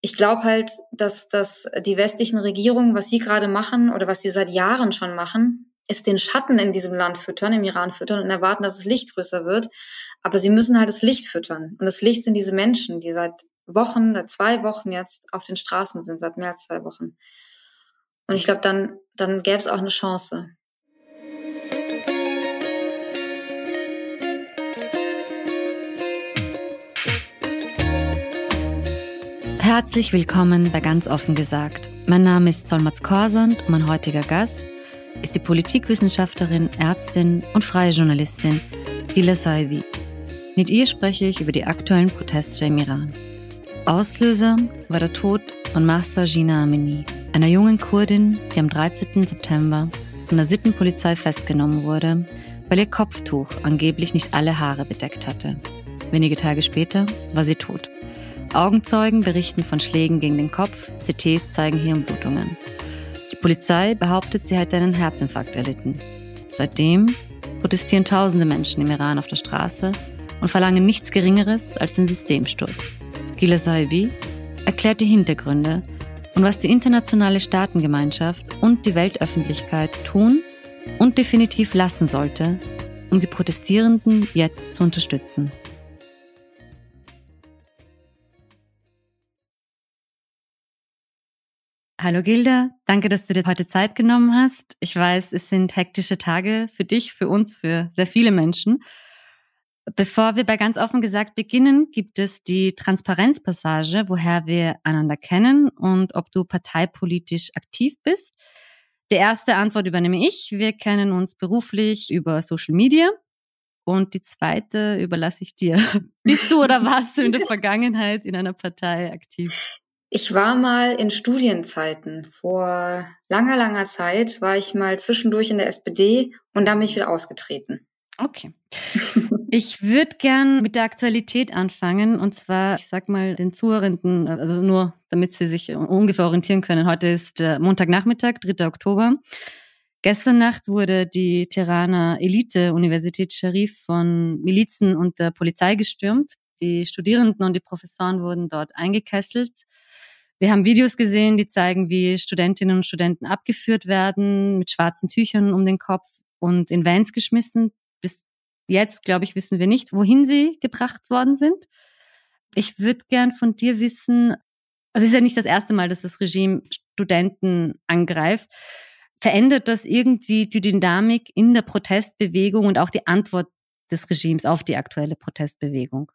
ich glaube halt, dass die westlichen Regierungen, was sie gerade machen oder was sie seit Jahren schon machen, ist den Schatten in diesem Land füttern, im Iran füttern und erwarten, dass das Licht größer wird. Aber sie müssen halt das Licht füttern. Und das Licht sind diese Menschen, die seit 2 Wochen jetzt auf den Straßen sind, seit mehr als 2 Wochen. Und ich glaube, dann gäbe es auch eine Chance. Herzlich willkommen bei Ganz offen gesagt. Mein Name ist Solmaz Korsand und mein heutiger Gast ist die Politikwissenschaftlerin, Ärztin und freie Journalistin Gila Sahibi. Mit ihr spreche ich über die aktuellen Proteste im Iran. Auslöser war der Tod von Mahsa Jina Amini, einer jungen Kurdin, die am 13. September von der Sittenpolizei festgenommen wurde, weil ihr Kopftuch angeblich nicht alle Haare bedeckt hatte. Wenige Tage später war sie tot. Augenzeugen berichten von Schlägen gegen den Kopf, CTs zeigen Hirnblutungen. Die Polizei behauptet, sie hätte einen Herzinfarkt erlitten. Seitdem protestieren tausende Menschen im Iran auf der Straße und verlangen nichts Geringeres als den Systemsturz. Gila Sahibi erklärt die Hintergründe und was die internationale Staatengemeinschaft und die Weltöffentlichkeit tun und definitiv lassen sollte, um die Protestierenden jetzt zu unterstützen. Hallo Gilda, danke, dass du dir heute Zeit genommen hast. Ich weiß, es sind hektische Tage für dich, für uns, für sehr viele Menschen. Bevor wir bei Ganz offen gesagt beginnen, gibt es die Transparenzpassage, woher wir einander kennen und ob du parteipolitisch aktiv bist. Die erste Antwort übernehme ich. Wir kennen uns beruflich über Social Media. Und die zweite überlasse ich dir. Bist du oder warst du in der Vergangenheit in einer Partei aktiv? Ich war mal in Studienzeiten, vor langer Zeit, war ich mal zwischendurch in der SPD und dann bin ich wieder ausgetreten. Okay. Ich würde gern mit der Aktualität anfangen und zwar, ich sag mal den Zuhörenden, also nur damit sie sich ungefähr orientieren können. Heute ist Montagnachmittag, 3. Oktober. Gestern Nacht wurde die Tehraner Elite-Universität Sharif von Milizen und der Polizei gestürmt. Die Studierenden und die Professoren wurden dort eingekesselt. Wir haben Videos gesehen, die zeigen, wie Studentinnen und Studenten abgeführt werden, mit schwarzen Tüchern um den Kopf und in Vans geschmissen. Bis jetzt, glaube ich, wissen wir nicht, wohin sie gebracht worden sind. Ich würde gern von dir wissen, also es ist ja nicht das erste Mal, dass das Regime Studenten angreift. Verändert das irgendwie die Dynamik in der Protestbewegung und auch die Antwort des Regimes auf die aktuelle Protestbewegung?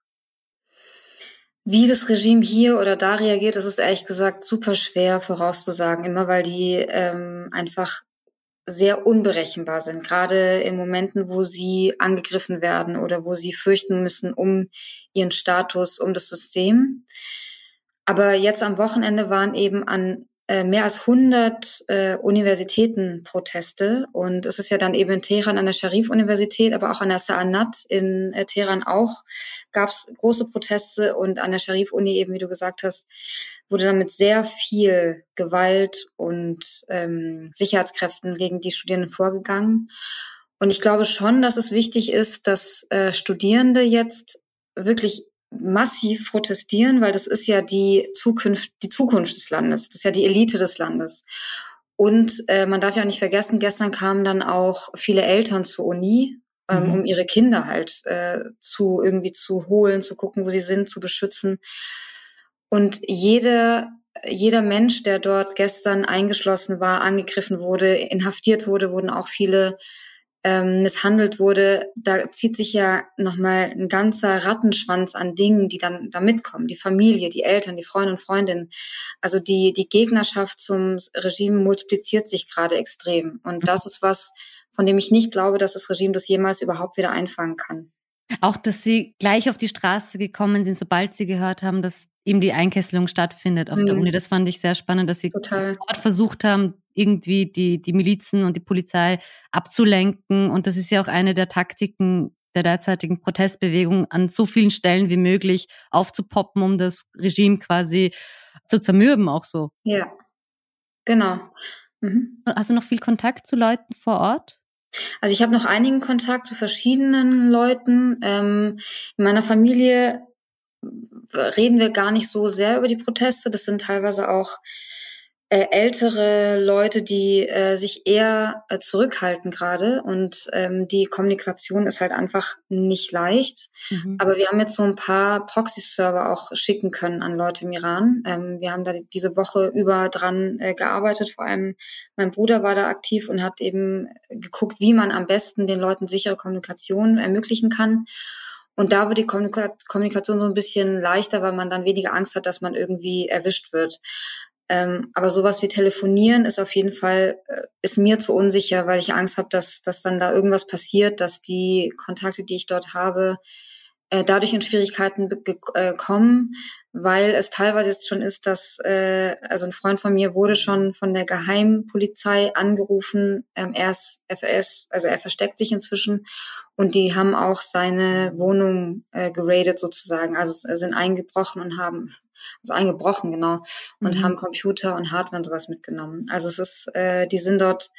Wie das Regime hier oder da reagiert, das ist ehrlich gesagt super schwer vorauszusagen, immer weil die einfach sehr unberechenbar sind, gerade in Momenten, wo sie angegriffen werden oder wo sie fürchten müssen um ihren Status, um das System. Aber jetzt am Wochenende waren eben an mehr als 100 Universitäten Proteste und es ist ja dann eben in Teheran an der Sharif-Universität, aber auch an der Sa'anat in Teheran auch gab es große Proteste und an der Sharif-Uni eben, wie du gesagt hast, wurde dann mit sehr viel Gewalt und Sicherheitskräften gegen die Studierenden vorgegangen. Und ich glaube schon, dass es wichtig ist, dass Studierende jetzt wirklich massiv protestieren, weil das ist ja die Zukunft des Landes. Das ist ja die Elite des Landes. Und man darf ja auch nicht vergessen, gestern kamen dann auch viele Eltern zur Uni, um ihre Kinder halt zu holen, zu gucken, wo sie sind, zu beschützen. Und jeder Mensch, der dort gestern eingeschlossen war, angegriffen wurde, inhaftiert wurde, wurden auch viele misshandelt wurde, da zieht sich ja nochmal ein ganzer Rattenschwanz an Dingen, die dann da mitkommen. Die Familie, die Eltern, die Freunde und Freundinnen. Also die Gegnerschaft zum Regime multipliziert sich gerade extrem. Und das ist was, von dem ich nicht glaube, dass das Regime das jemals überhaupt wieder einfangen kann. Auch, dass sie gleich auf die Straße gekommen sind, sobald sie gehört haben, dass eben die Einkesselung stattfindet auf der Uni. Das fand ich sehr spannend, dass sie sofort versucht haben, irgendwie die Milizen und die Polizei abzulenken. Und das ist ja auch eine der Taktiken der derzeitigen Protestbewegung, an so vielen Stellen wie möglich aufzupoppen, um das Regime quasi zu zermürben auch so. Ja, genau. Hast du noch viel Kontakt zu Leuten vor Ort? Also ich habe noch einigen Kontakt zu verschiedenen Leuten. In meiner Familie reden wir gar nicht so sehr über die Proteste. Das sind teilweise auch ältere Leute, die sich eher zurückhalten gerade, und die Kommunikation ist halt einfach nicht leicht. Aber wir haben jetzt so ein paar Proxy-Server auch schicken können an Leute im Iran. Wir haben da diese Woche über dran gearbeitet. Vor allem mein Bruder war da aktiv und hat eben geguckt, wie man am besten den Leuten sichere Kommunikation ermöglichen kann. Und da wird die Kommunikation so ein bisschen leichter, weil man dann weniger Angst hat, dass man irgendwie erwischt wird. Aber sowas wie Telefonieren ist auf jeden Fall, ist mir zu unsicher, weil ich Angst habe, dass dann da irgendwas passiert, dass die Kontakte, die ich dort habe, dadurch in Schwierigkeiten kommen, weil es teilweise jetzt schon ist, dass also ein Freund von mir wurde schon von der Geheimpolizei angerufen. Er ist FS, also er versteckt sich inzwischen, und die haben auch seine Wohnung geradet sozusagen, also sind eingebrochen und haben genau, und haben Computer und Hardware und sowas mitgenommen. Also es ist, die sind dort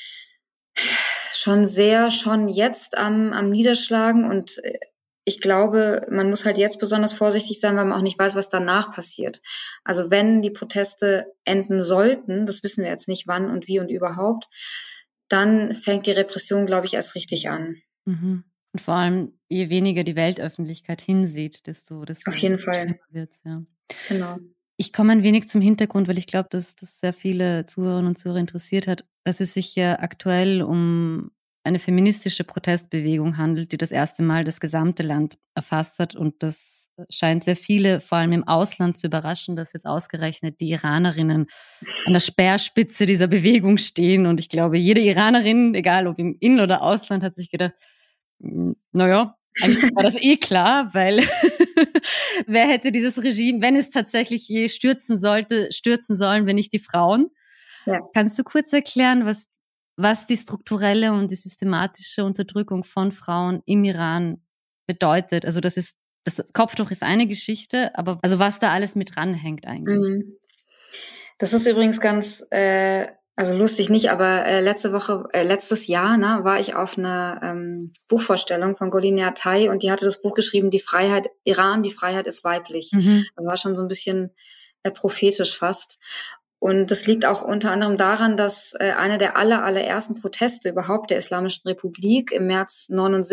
schon jetzt am Niederschlagen, und ich glaube, man muss halt jetzt besonders vorsichtig sein, weil man auch nicht weiß, was danach passiert. Also wenn die Proteste enden sollten, das wissen wir jetzt nicht wann und wie und überhaupt, dann fängt die Repression, glaube ich, erst richtig an. Und vor allem, je weniger die Weltöffentlichkeit hinsieht, desto auf jeden Fall wird's, ja. Genau. Ich komme ein wenig zum Hintergrund, weil ich glaube, dass das sehr viele Zuhörerinnen und Zuhörer interessiert hat, dass es sich ja aktuell um eine feministische Protestbewegung handelt, die das erste Mal das gesamte Land erfasst hat. Und das scheint sehr viele, vor allem im Ausland, zu überraschen, dass jetzt ausgerechnet die Iranerinnen an der Speerspitze dieser Bewegung stehen. Und ich glaube, jede Iranerin, egal ob im In- oder Ausland, hat sich gedacht, naja, eigentlich war das klar, weil wer hätte dieses Regime, wenn es tatsächlich je stürzen sollen, wenn nicht die Frauen? Ja. Kannst du kurz erklären, was die strukturelle und die systematische Unterdrückung von Frauen im Iran bedeutet? Also das Kopftuch ist eine Geschichte, aber also was da alles mit dranhängt eigentlich? Das ist übrigens ganz also lustig nicht, aber letztes Jahr war ich auf einer Buchvorstellung von Golina Atay, und die hatte das Buch geschrieben, die Freiheit ist weiblich. Das war schon so ein bisschen prophetisch fast. Und das liegt auch unter anderem daran, dass einer der allerersten Proteste überhaupt der Islamischen Republik im März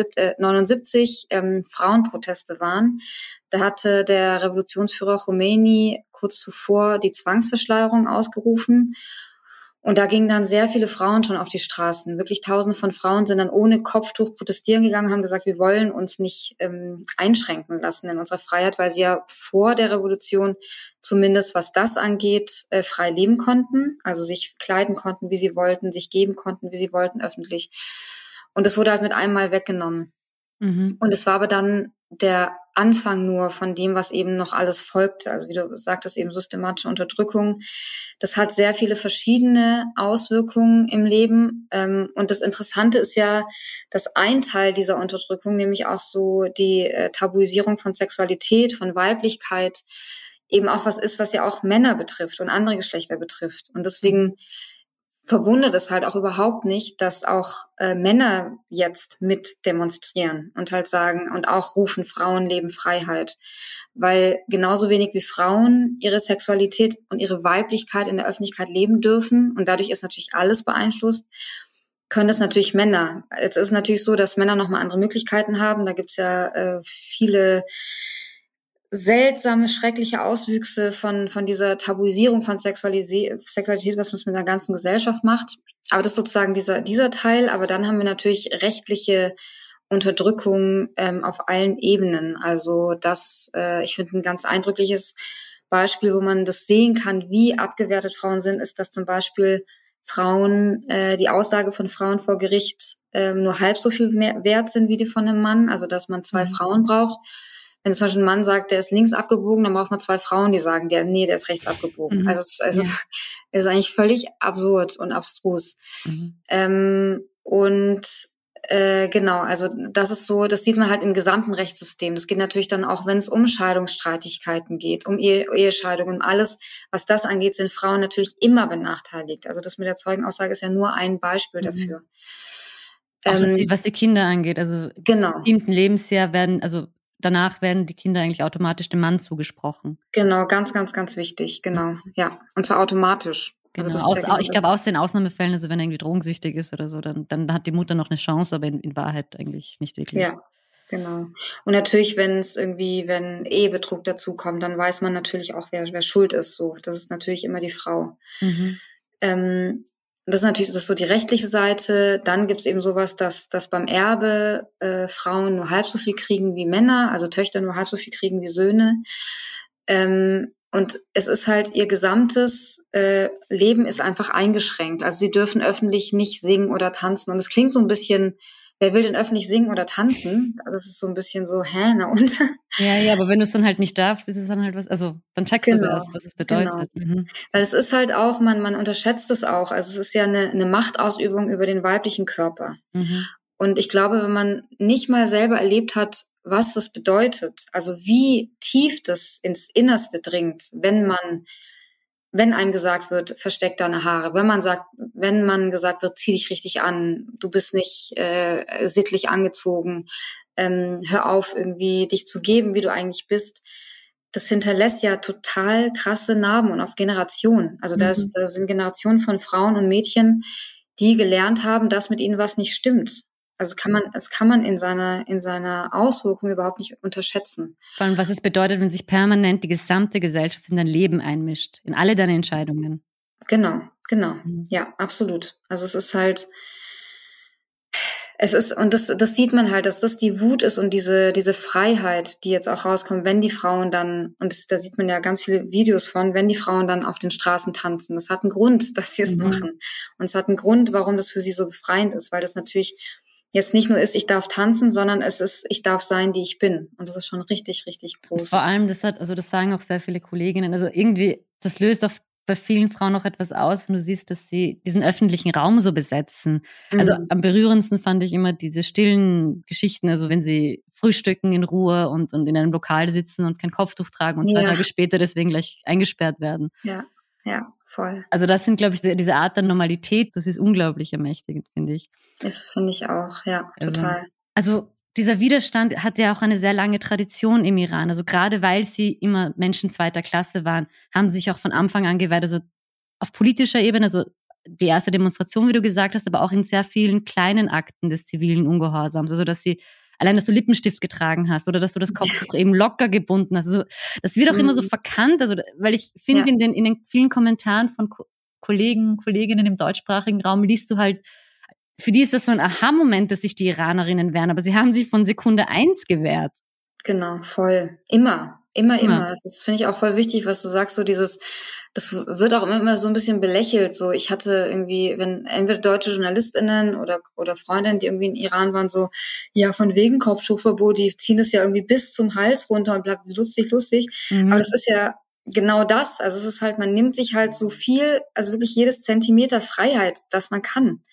79 Frauenproteste waren. Da hatte der Revolutionsführer Khomeini kurz zuvor die Zwangsverschleierung ausgerufen. Und da gingen dann sehr viele Frauen schon auf die Straßen. Wirklich Tausende von Frauen sind dann ohne Kopftuch protestieren gegangen, haben gesagt, wir wollen uns nicht einschränken lassen in unserer Freiheit, weil sie ja vor der Revolution zumindest, was das angeht, frei leben konnten. Also sich kleiden konnten, wie sie wollten, sich geben konnten, wie sie wollten, öffentlich. Und das wurde halt mit einem Mal weggenommen. Und es war aber dann der Anfang nur von dem, was eben noch alles folgte. Also wie du sagtest, eben systematische Unterdrückung. Das hat sehr viele verschiedene Auswirkungen im Leben. Und das Interessante ist ja, dass ein Teil dieser Unterdrückung, nämlich auch so die Tabuisierung von Sexualität, von Weiblichkeit, eben auch was ist, was ja auch Männer betrifft und andere Geschlechter betrifft. Und deswegen verwundert es halt auch überhaupt nicht, dass auch Männer jetzt mit demonstrieren und halt sagen und auch rufen, Frauen leben Freiheit. Weil genauso wenig wie Frauen ihre Sexualität und ihre Weiblichkeit in der Öffentlichkeit leben dürfen, und dadurch ist natürlich alles beeinflusst, können es natürlich Männer. Es ist natürlich so, dass Männer nochmal andere Möglichkeiten haben. Da gibt's ja viele seltsame, schreckliche Auswüchse von dieser Tabuisierung von Sexualität, was man mit der ganzen Gesellschaft macht. Aber das ist sozusagen dieser Teil. Aber dann haben wir natürlich rechtliche Unterdrückung auf allen Ebenen. Also ich finde, ein ganz eindrückliches Beispiel, wo man das sehen kann, wie abgewertet Frauen sind, ist, dass zum Beispiel Frauen, die Aussage von Frauen vor Gericht nur halb so viel mehr wert sind wie die von einem Mann. Also dass man 2 Frauen braucht. Wenn zum Beispiel ein Mann sagt, der ist links abgebogen, dann braucht man 2 Frauen, die sagen, der ist rechts abgebogen. Also es ist eigentlich völlig absurd und abstrus. Genau, also das ist so, das sieht man halt im gesamten Rechtssystem. Das geht natürlich dann auch, wenn es um Scheidungsstreitigkeiten geht, um Ehescheidung, um alles, was das angeht, sind Frauen natürlich immer benachteiligt. Also das mit der Zeugenaussage ist ja nur ein Beispiel dafür. Auch was die Kinder angeht, also genau. Im 7. Lebensjahr werden, also danach werden die Kinder eigentlich automatisch dem Mann zugesprochen. Genau, ganz, ganz, ganz wichtig, genau, ja. Und zwar automatisch. Genau. Also das ist ja Ich glaube, aus den Ausnahmefällen, also wenn er irgendwie drogensüchtig ist oder so, dann hat die Mutter noch eine Chance, aber in Wahrheit eigentlich nicht wirklich. Ja, genau. Und natürlich, wenn Ehebetrug dazukommt, dann weiß man natürlich auch, wer schuld ist. So, das ist natürlich immer die Frau. Das ist so die rechtliche Seite. Dann gibt's eben sowas, dass beim Erbe Frauen nur halb so viel kriegen wie Männer, also Töchter nur halb so viel kriegen wie Söhne. Und es ist halt, ihr gesamtes Leben ist einfach eingeschränkt. Also sie dürfen öffentlich nicht singen oder tanzen. Und es klingt so ein bisschen, wer will denn öffentlich singen oder tanzen? Also es ist so ein bisschen so, na und? Ja, aber wenn du es dann halt nicht darfst, ist es dann halt was, also dann checkst du es erst, was es bedeutet. Genau. Weil es ist halt auch, man unterschätzt es auch. Also es ist ja eine Machtausübung über den weiblichen Körper. Und ich glaube, wenn man nicht mal selber erlebt hat, was das bedeutet, also wie tief das ins Innerste dringt, wenn einem gesagt wird, versteck deine Haare, wenn man gesagt wird, zieh dich richtig an, du bist nicht sittlich angezogen, hör auf, irgendwie dich zu geben, wie du eigentlich bist. Das hinterlässt ja total krasse Narben und auf Generationen. Also da sind Generationen von Frauen und Mädchen, die gelernt haben, dass mit ihnen was nicht stimmt. Also das kann man in seiner Auswirkung überhaupt nicht unterschätzen. Vor allem, was es bedeutet, wenn sich permanent die gesamte Gesellschaft in dein Leben einmischt, in alle deine Entscheidungen. Genau. Ja, absolut. Also es ist halt, und das sieht man halt, dass das die Wut ist und diese Freiheit, die jetzt auch rauskommt, wenn die Frauen dann, und da sieht man ja ganz viele Videos von, wenn die Frauen dann auf den Straßen tanzen. Das hat einen Grund, dass sie es machen. Und es hat einen Grund, warum das für sie so befreiend ist, weil das natürlich jetzt nicht nur ist, ich darf tanzen, sondern es ist, ich darf sein, die ich bin. Und das ist schon richtig, richtig groß. Vor allem, das sagen auch sehr viele Kolleginnen, also irgendwie, das löst auch bei vielen Frauen noch etwas aus, wenn du siehst, dass sie diesen öffentlichen Raum so besetzen. Also am berührendsten fand ich immer diese stillen Geschichten, also wenn sie frühstücken in Ruhe und in einem Lokal sitzen und kein Kopftuch tragen und 2 Tage später deswegen gleich eingesperrt werden. Ja, voll. Also das sind, glaube ich, diese Art der Normalität, das ist unglaublich ermächtigend, finde ich. Das finde ich auch, ja, total. Also dieser Widerstand hat ja auch eine sehr lange Tradition im Iran. Also gerade weil sie immer Menschen zweiter Klasse waren, haben sie sich auch von Anfang an gewehrt. Also auf politischer Ebene, also die erste Demonstration, wie du gesagt hast, aber auch in sehr vielen kleinen Akten des zivilen Ungehorsams. Also dass du Lippenstift getragen hast oder dass du das Kopftuch eben locker gebunden hast. Also das wird auch immer so verkannt. Also weil ich finde, in den vielen Kommentaren von Kollegen, Kolleginnen im deutschsprachigen Raum liest du halt, für die ist das so ein Aha-Moment, dass sich die Iranerinnen wehren, aber sie haben sich von Sekunde 1 gewehrt. Genau, voll. Immer. Das finde ich auch voll wichtig, was du sagst, so das wird auch immer so ein bisschen belächelt, so ich hatte irgendwie, wenn entweder deutsche JournalistInnen oder Freundinnen, die irgendwie in Iran waren, so, ja, von wegen Kopftuchverbot, die ziehen das ja irgendwie bis zum Hals runter und bleibt lustig. Aber das ist ja genau das, also es ist halt, man nimmt sich halt so viel, also wirklich jedes Zentimeter Freiheit, das man kann.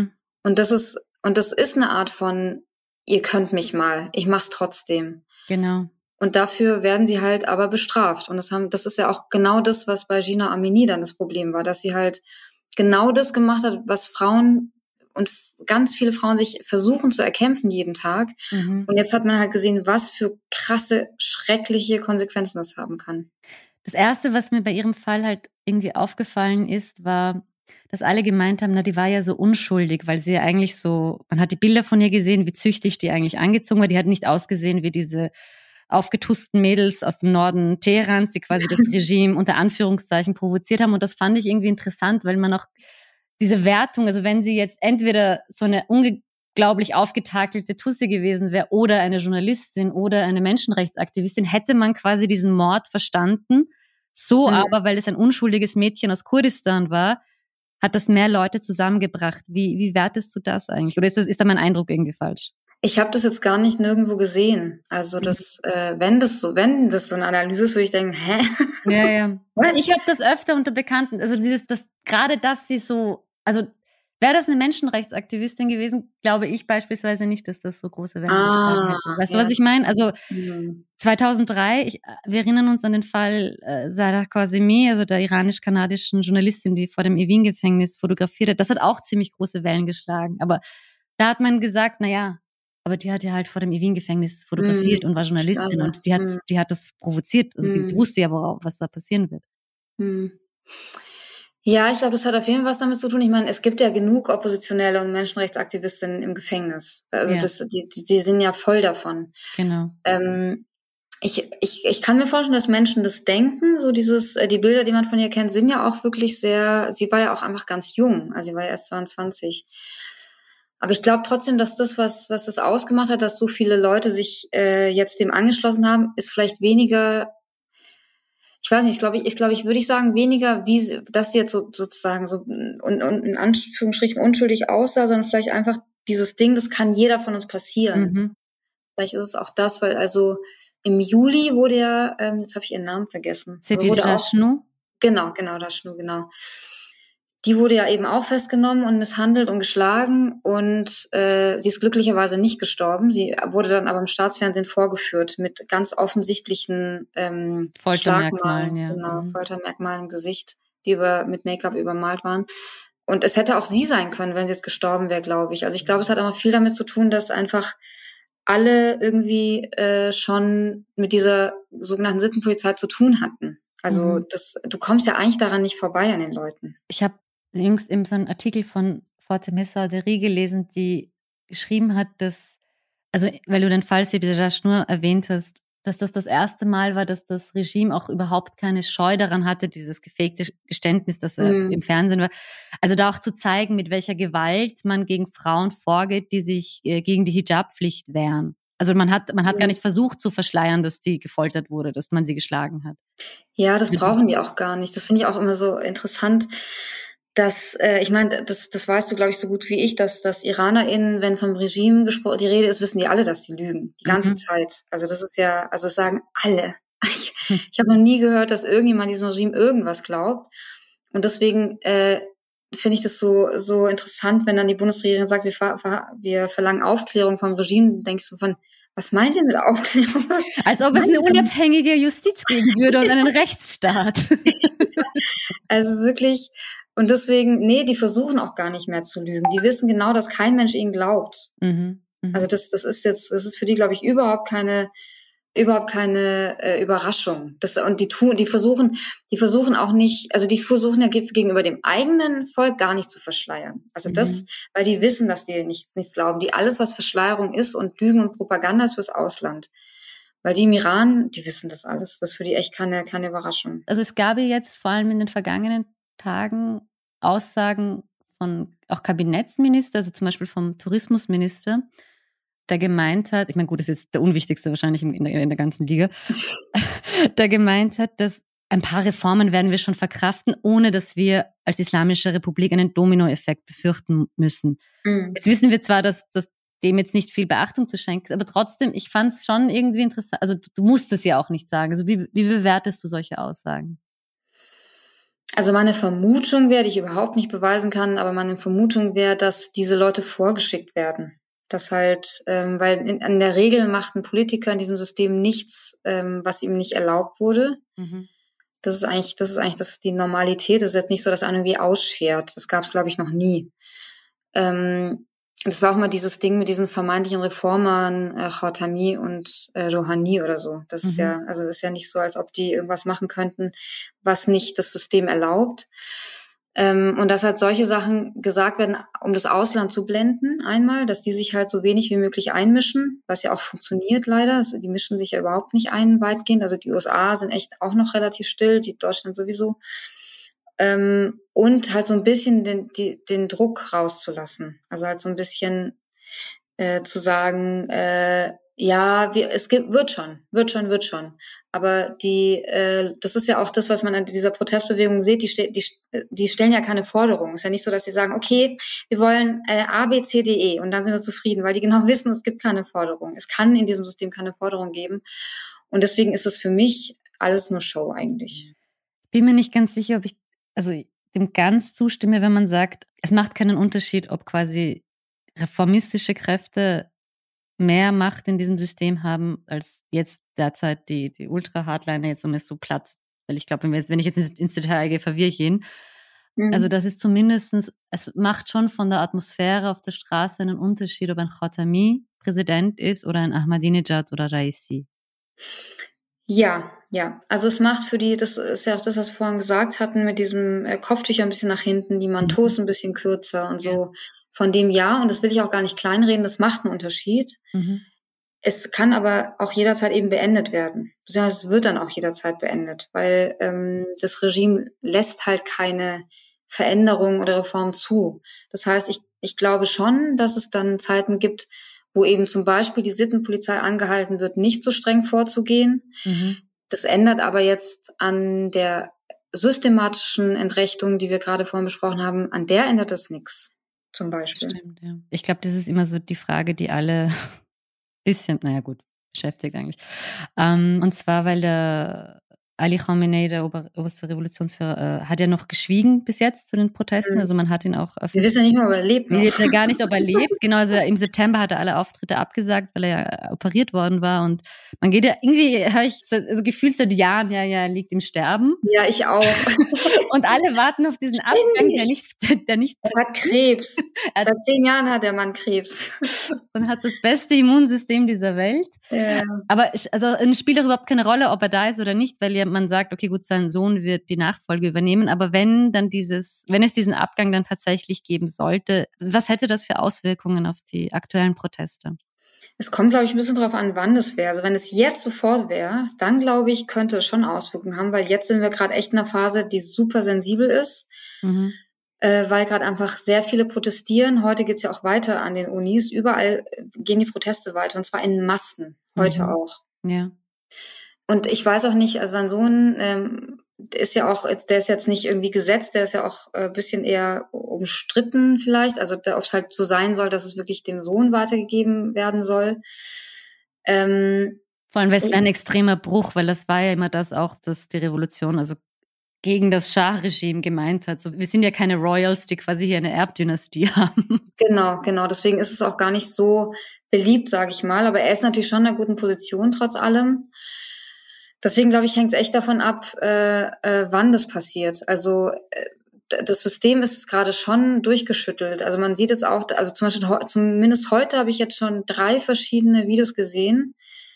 Und das ist eine Art von, ihr könnt mich mal, ich mach's trotzdem. Genau. Und dafür werden sie halt aber bestraft. Und das ist ja auch genau das, was bei Gina Amini dann das Problem war, dass sie halt genau das gemacht hat, was Frauen und ganz viele Frauen sich versuchen zu erkämpfen jeden Tag. Und jetzt hat man halt gesehen, was für krasse, schreckliche Konsequenzen das haben kann. Das Erste, was mir bei ihrem Fall halt irgendwie aufgefallen ist, war, dass alle gemeint haben, die war ja so unschuldig, weil sie ja eigentlich so, man hat die Bilder von ihr gesehen, wie züchtig die eigentlich angezogen war. Die hat nicht ausgesehen wie diese aufgetussten Mädels aus dem Norden Teherans, die quasi das Regime unter Anführungszeichen provoziert haben. Und das fand ich irgendwie interessant, weil man auch diese Wertung, also wenn sie jetzt entweder so eine unglaublich aufgetakelte Tussi gewesen wäre oder eine Journalistin oder eine Menschenrechtsaktivistin, hätte man quasi diesen Mord verstanden. So aber, weil es ein unschuldiges Mädchen aus Kurdistan war, hat das mehr Leute zusammengebracht. Wie wertest du das eigentlich? Oder ist da mein Eindruck irgendwie falsch? Ich habe das jetzt gar nicht nirgendwo gesehen. Also wenn das so eine Analyse ist, würde ich denken, hä? Ja. Ich habe das öfter unter Bekannten, also gerade dass sie so, also wäre das eine Menschenrechtsaktivistin gewesen, glaube ich beispielsweise nicht, dass das so große Wellen geschlagen hätte. Weißt du, was ich meine? Also 2003, wir erinnern uns an den Fall Zareh Khazemi, also der iranisch-kanadischen Journalistin, die vor dem Evin-Gefängnis fotografiert hat. Das hat auch ziemlich große Wellen geschlagen. Aber da hat man gesagt, aber die hat ja halt vor dem Evin-Gefängnis fotografiert und war Journalistin und die hat das provoziert, also die wusste ja, was da passieren wird. Ja, ich glaube, das hat auf jeden Fall was damit zu tun. Ich meine, es gibt ja genug Oppositionelle und Menschenrechtsaktivistinnen im Gefängnis. Also die sind ja voll davon. Genau. Ich kann mir vorstellen, dass Menschen das denken, so die Bilder, die man von ihr kennt, sind ja auch wirklich sie war ja auch einfach ganz jung, also sie war ja erst 22. Aber ich glaube trotzdem, dass das, was das ausgemacht hat, dass so viele Leute sich jetzt dem angeschlossen haben, ist vielleicht weniger, ich weiß nicht, würde ich sagen, weniger, wie das jetzt sozusagen so und in Anführungsstrichen unschuldig aussah, sondern vielleicht einfach dieses Ding, das kann jeder von uns passieren. Vielleicht ist es auch das, weil also im Juli wurde ja, jetzt habe ich ihren Namen vergessen. Sepideh Rachnou? Genau, Rachnou, genau. Die wurde ja eben auch festgenommen und misshandelt und geschlagen und sie ist glücklicherweise nicht gestorben. Sie wurde dann aber im Staatsfernsehen vorgeführt mit ganz offensichtlichen Foltermerkmalen, Foltermerkmalen im Gesicht, die mit Make-up übermalt waren. Und es hätte auch sie sein können, wenn sie jetzt gestorben wäre, glaube ich. Also ich glaube, es hat auch viel damit zu tun, dass einfach alle irgendwie schon mit dieser sogenannten Sittenpolizei zu tun hatten. Also du kommst ja eigentlich daran nicht vorbei an den Leuten. Ich habe jüngst eben so einen Artikel von Fatemeh Saaderi gelesen, die geschrieben hat, dass, also weil du den Fall Sepideh Rachnou erwähnt hast, dass das erste Mal war, dass das Regime auch überhaupt keine Scheu daran hatte, dieses gefakte Geständnis, das im Fernsehen war. Also da auch zu zeigen, mit welcher Gewalt man gegen Frauen vorgeht, die sich gegen die Hijab-Pflicht wehren. Also man hat gar nicht versucht zu verschleiern, dass die gefoltert wurde, dass man sie geschlagen hat. Ja, das brauchen die auch gar nicht. Das finde ich auch immer so interessant, dass, ich meine, das weißt du, glaube ich, so gut wie ich, dass IranerInnen, wenn vom Regime die Rede ist, wissen die alle, dass sie lügen. Die ganze Zeit. Also das ist ja, also das sagen alle. Ich habe noch nie gehört, dass irgendjemand diesem Regime irgendwas glaubt. Und deswegen finde ich das so interessant, wenn dann die Bundesregierung sagt, wir verlangen Aufklärung vom Regime, denkst du von, was meint ihr mit Aufklärung? Als ob es eine unabhängige Justiz geben würde und einen Rechtsstaat. Also wirklich, und deswegen, die versuchen auch gar nicht mehr zu lügen. Die wissen genau, dass kein Mensch ihnen glaubt. Also das ist für die, glaube ich, überhaupt keine Überraschung. Die versuchen auch nicht, also die versuchen ja gegenüber dem eigenen Volk gar nicht zu verschleiern. Also weil die wissen, dass die nichts glauben. Die alles, was Verschleierung ist und Lügen und Propaganda ist fürs Ausland. Weil die im Iran, die wissen das alles. Das ist für die echt keine Überraschung. Also es gab ja jetzt vor allem in den vergangenen Tagen Aussagen von auch Kabinettsministern, also zum Beispiel vom Tourismusminister, der gemeint hat, ich meine, gut, das ist jetzt der unwichtigste wahrscheinlich in der ganzen Liga, der gemeint hat, dass ein paar Reformen werden wir schon verkraften, ohne dass wir als Islamische Republik einen Dominoeffekt befürchten müssen. Jetzt wissen wir zwar, dass dem jetzt nicht viel Beachtung zu schenken ist, aber trotzdem, ich fand es schon irgendwie interessant. Also du musst es ja auch nicht sagen. Also wie bewertest du solche Aussagen? Also meine Vermutung wäre, die ich überhaupt nicht beweisen kann, aber meine Vermutung wäre, dass diese Leute vorgeschickt werden. Das halt, weil in der Regel macht ein Politiker in diesem System nichts, was ihm nicht erlaubt wurde. Das ist eigentlich die Normalität. Das ist jetzt nicht so, dass er irgendwie ausschert. Das gab es, glaube ich, noch nie. Das war auch mal dieses Ding mit diesen vermeintlichen Reformern, Khatami und Rouhani oder so. Das ist ja, also ist ja nicht so, als ob die irgendwas machen könnten, was nicht das System erlaubt. Und dass halt solche Sachen gesagt werden, um das Ausland zu blenden, einmal, dass die sich halt so wenig wie möglich einmischen, was ja auch funktioniert leider. Die mischen sich ja überhaupt nicht ein, weitgehend. Also die USA sind echt auch noch relativ still, die Deutschland sowieso. Und halt so ein bisschen den Druck rauszulassen. Also halt so ein bisschen zu sagen, wird schon. Aber das ist ja auch das, was man an dieser Protestbewegung sieht, die stellen ja keine Forderung. Ist ja nicht so, dass sie sagen, okay, wir wollen A, B, C, D, E und dann sind wir zufrieden, weil die genau wissen, es gibt keine Forderung. Es kann in diesem System keine Forderung geben. Und deswegen ist es für mich alles nur Show eigentlich. Bin mir nicht ganz sicher, ob ich dem ganz zustimme, wenn man sagt, es macht keinen Unterschied, ob quasi reformistische Kräfte mehr Macht in diesem System haben, als jetzt derzeit die Ultra-Hardliner jetzt so platt. Weil ich glaube, wenn ich jetzt ins Detail gehe, verwirre ich ihn. Also das ist zumindestens, es macht schon von der Atmosphäre auf der Straße einen Unterschied, ob ein Khatami Präsident ist oder ein Ahmadinejad oder Raisi. Ja. Also es macht das ist ja auch das, was wir vorhin gesagt hatten, mit diesem Kopftücher ein bisschen nach hinten, die Manteaus ein bisschen kürzer und so. Von dem und das will ich auch gar nicht kleinreden, das macht einen Unterschied. Es kann aber auch jederzeit eben beendet werden. Es wird dann auch jederzeit beendet, weil das Regime lässt halt keine Veränderung oder Reform zu. Das heißt, ich glaube schon, dass es dann Zeiten gibt, wo eben zum Beispiel die Sittenpolizei angehalten wird, nicht so streng vorzugehen. Das ändert aber jetzt an der systematischen Entrechtung, die wir gerade vorhin besprochen haben, an der ändert das nichts, zum Beispiel. Stimmt, ja. Ich glaube, das ist immer so die Frage, die alle bisschen, beschäftigt eigentlich. Und zwar, weil der Ali Khamenei, der oberste Revolutionsführer, hat ja noch geschwiegen bis jetzt zu den Protesten. Also man hat ihn auch Wir wissen ja nicht mal, ob er lebt noch. Wir wissen ja gar nicht, ob er lebt. Genau, also im September hat er alle Auftritte abgesagt, weil er ja operiert worden war. Und man geht ja, irgendwie höre ich also gefühlt seit Jahren, er liegt im Sterben. Ja, ich auch. Und alle warten auf diesen Abgang, der nicht. Er hat Krebs. Seit 10 Jahren hat der Mann Krebs. Und hat das beste Immunsystem dieser Welt. Ja. Aber es spielt auch überhaupt keine Rolle, ob er da ist oder nicht, weil ja man sagt, okay, gut, sein Sohn wird die Nachfolge übernehmen. Aber wenn es diesen Abgang dann tatsächlich geben sollte, was hätte das für Auswirkungen auf die aktuellen Proteste? Es kommt, glaube ich, ein bisschen drauf an, wann das wäre. Also wenn es jetzt sofort wäre, dann, glaube ich, könnte es schon Auswirkungen haben, weil jetzt sind wir gerade echt in einer Phase, die super sensibel ist, weil gerade einfach sehr viele protestieren. Heute geht's ja auch weiter an den Unis. Überall gehen die Proteste weiter, und zwar in Massen, heute auch. Ja. Und ich weiß auch nicht, also sein Sohn der ist jetzt nicht irgendwie gesetzt, der ist ja auch ein bisschen eher umstritten vielleicht, also ob es halt so sein soll, dass es wirklich dem Sohn weitergegeben werden soll. Vor allem, weil es ein extremer Bruch, weil das war ja immer das auch, dass die Revolution also gegen das Schah-Regime gemeint hat. So, wir sind ja keine Royals, die quasi hier eine Erbdynastie haben. Genau. Deswegen ist es auch gar nicht so beliebt, sage ich mal. Aber er ist natürlich schon in einer guten Position, trotz allem. Deswegen, glaube ich, hängt es echt davon ab, wann das passiert. Also das System ist gerade schon durchgeschüttelt. Also man sieht jetzt auch, also zum Beispiel zumindest heute habe ich jetzt schon 3 verschiedene Videos gesehen